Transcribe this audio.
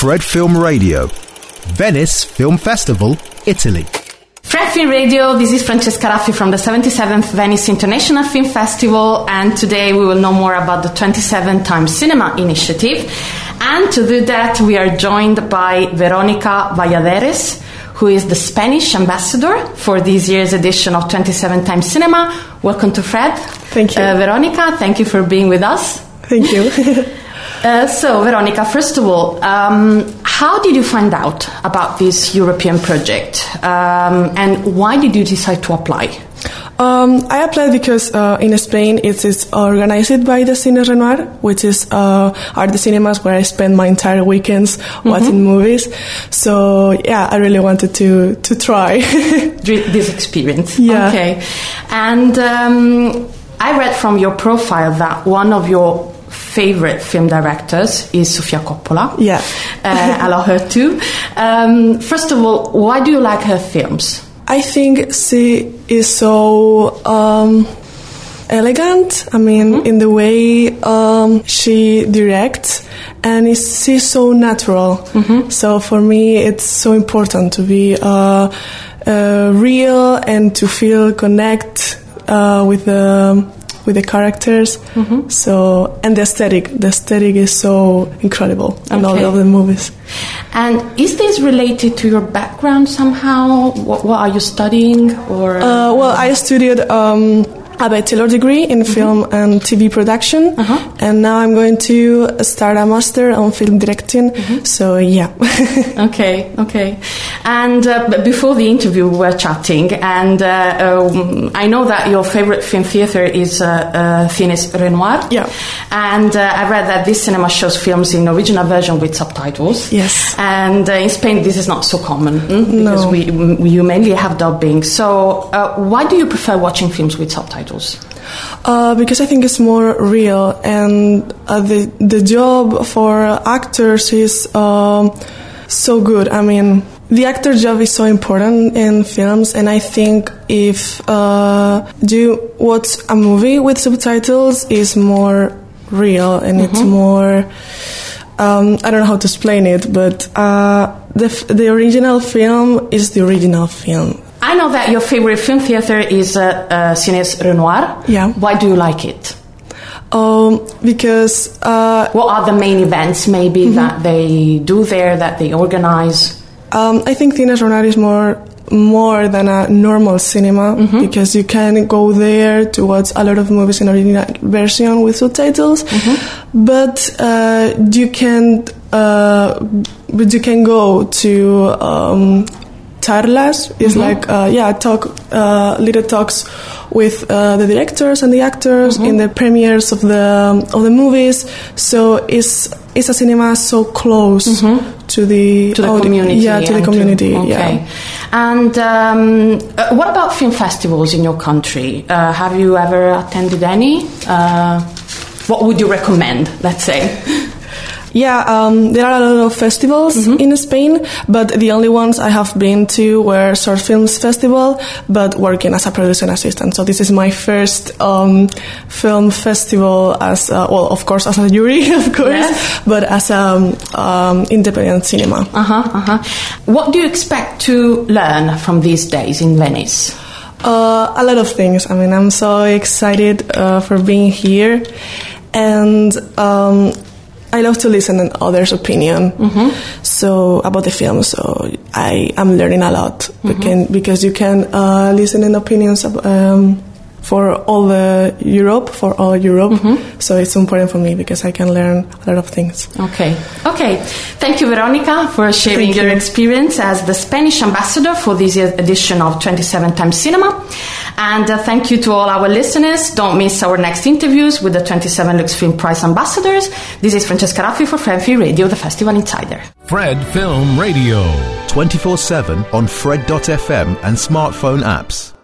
Fred Film Radio, Venice Film Festival, Italy. Fred Film Radio, this is Francesca Raffi from the 77th Venice International Film Festival, and today we will know more about the 27 Times Cinema Initiative. And to do that, we are joined by Veronica Valladares, who is the Spanish ambassador for this year's edition of 27 Times Cinema. Welcome to Fred. Thank you. Veronica, thank you for being with us. Thank you. So, Veronica, first of all, how did you find out about this European project? And why did you decide to apply? I applied because in Spain it is organized by the Cine Renoir, which are the cinemas where I spend my entire weekends watching movies. So yeah, I really wanted to try this experience. Yeah. Okay. And I read from your profile that one of your favorite film directors is Sofia Coppola. Yeah. I love her too. First of all, why do you like her films? I think she is so elegant. I mean, in the way she directs, and she's so natural. So for me, it's so important to be real and to feel connect with the characters. So, and the aesthetic is so incredible in all of the movies. And is this related to your background somehow? What are you studying? Or well, I studied a bachelor degree in film and TV production, and now I'm going to start a master on film directing. So yeah. Okay. And before the interview, we were chatting, and I know that your favorite film theater is Cines Renoir. Yeah. And I read that this cinema shows films in original version with subtitles. Yes. And in Spain, this is not so common because you mainly have dubbing. So why do you prefer watching films with subtitles? Because I think it's more real, and the job for actors is so good. I mean, the actor job is so important in films, and I think if you watch a movie with subtitles, is more real, and it's more. I don't know how to explain it, but the original film is the original film. I know that your favorite film theater is Cines Renoir. Yeah. Why do you like it? Because... what are the main events, maybe, that they do there, that they organize? I think Cines Renoir is more than a normal cinema, because you can go there to watch a lot of movies in original version with subtitles, but you can go to... charlas is like little talks with the directors and the actors in the premieres of the movies. So it's a cinema so close to the community. Yeah, to the community. Okay. And what about film festivals in your country? Have you ever attended any? What would you recommend? Let's say. Yeah, there are a lot of festivals in Spain, but the only ones I have been to were Short Films Festival, but working as a production assistant. So this is my first film festival as, of course, as a jury, of course, but as independent cinema. What do you expect to learn from these days in Venice? A lot of things. I mean, I'm so excited for being here, and I love to listen to others' opinion. So about the film. So I am learning a lot because you can listen in opinions for all Europe. So it's important for me because I can learn a lot of things. Okay. Thank you, Veronica, for sharing your experience as the Spanish ambassador for this year's edition of 27 Times Cinema. And thank you to all our listeners. Don't miss our next interviews with the 27 Lux Film Prize ambassadors. This is Francesca Raffi for Fred Film Radio, the Festival Insider. Fred Film Radio. 24/7 on Fred.fm and smartphone apps.